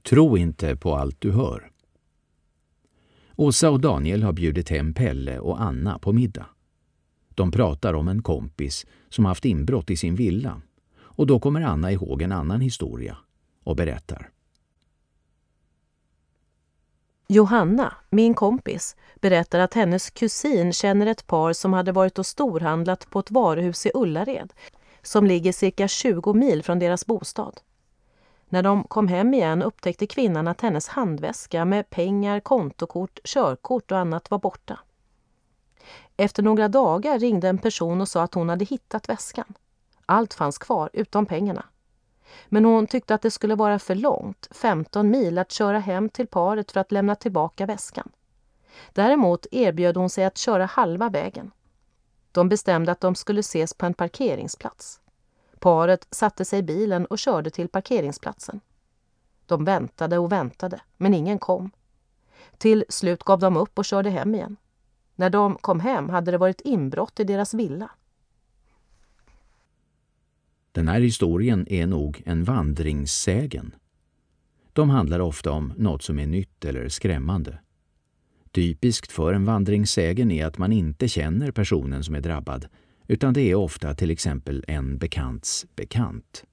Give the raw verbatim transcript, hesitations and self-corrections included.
Tro inte på allt du hör. Åsa och Daniel har bjudit hem Pelle och Anna på middag. De pratar om en kompis som haft inbrott i sin villa, och då kommer Anna ihåg en annan historia och berättar. Johanna, min kompis, berättar att hennes kusin känner ett par som hade varit och storhandlat på ett varuhus i Ullared som ligger cirka tjugo mil från deras bostad. När de kom hem igen upptäckte kvinnan att hennes handväska med pengar, kontokort, körkort och annat var borta. Efter några dagar ringde en person och sa att hon hade hittat väskan. Allt fanns kvar utom pengarna. Men hon tyckte att det skulle vara för långt, femton mil, att köra hem till paret för att lämna tillbaka väskan. Däremot erbjöd hon sig att köra halva vägen. De bestämde att de skulle ses på en parkeringsplats. Paret satte sig i bilen och körde till parkeringsplatsen. De väntade och väntade, men ingen kom. Till slut gav de upp och körde hem igen. När de kom hem hade det varit inbrott i deras villa. Den här historien är nog en vandringssägen. De handlar ofta om något som är nytt eller skrämmande. Typiskt för en vandringssägen är att man inte känner personen som är drabbad, utan det är ofta till exempel en bekants bekant.